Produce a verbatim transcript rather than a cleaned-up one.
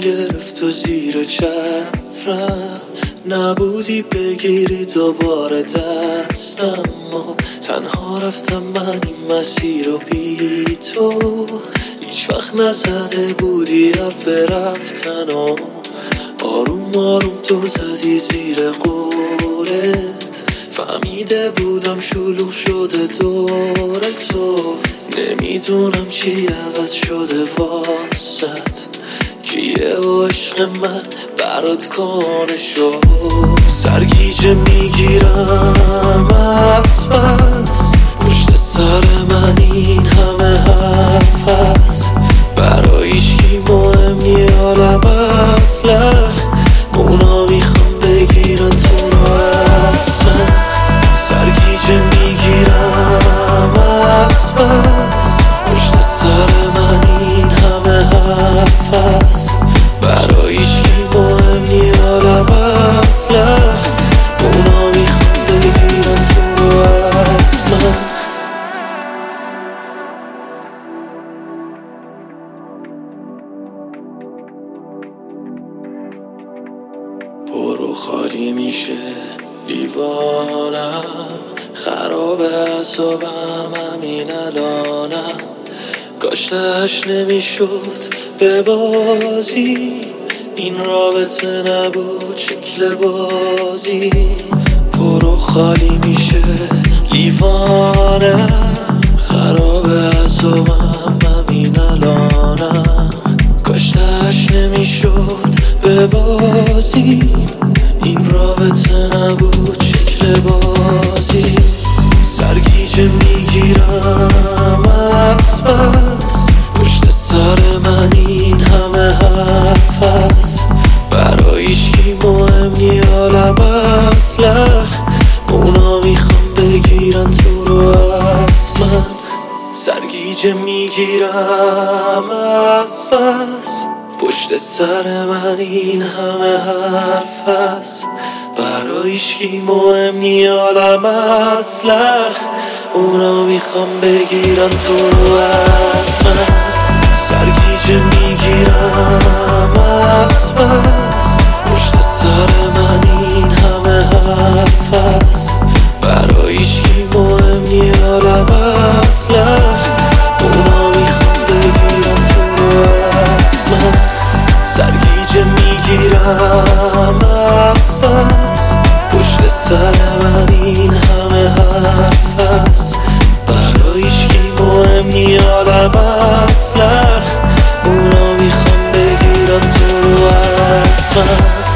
گرفت و زیر چترم نبودی بگیری دوباره دستم و تنها رفتم من این مسیر رو بی تو. هیچ وقت نزده بودی حرف رفتن و آروم آروم تو زدی زیر قولت. فهمیده بودم شلوغ شده دور تو، نمیدونم چی عوض شده واسط، کیه و عشق من برات کنه شد. سرگیجه میگیرم از بس، پشت سر من این همه حرف هست، برای هیچکی مهم نی حالم اصلا. اونا میخوام بگیرن تو رو از من. سرگیجه میگیرم از بس، پشت سر من این همه حرف هست، برای هیچکی مهم نی حالم اصلا. اونا میخوام بگیرن تو رو از من. برو خالی میشه لیوانم، خراب اعصابم همین الانم. کاش تهش نمیشد به بازی، این رابطه نبود شکل بازی. برو خالی میشه لیوانم، خراب اعصابم همین الانم. کاش تهش نمیشد به بازی، این رابطه نبود شکل بازی. سرگیجه میگیرم از بس، پشت سر من این همه حرف هست، برای هیچکی مهم نی حالم اصلا. اونا میخوام بگیرن تو رو از من. سرگیجه میگیرم از بس، پشت سر من این همه حرف هست، برای هیچکی مهم نی حالم اصلا. اونا میخوام بگیرن تو رو از من. سرگیجه میگیرم از بس، پشت سر من این همه حرف هست، برای هیچکی مهم نی حالم اصلا. اونا میخوام بگیرن تو رو از من. سرگیجه میگیرم از بس، پشت سر من این همه حرف هست، برای هیچکی مهم نی حالم اصلا. اونا میخوام بگیرن تو رو از من.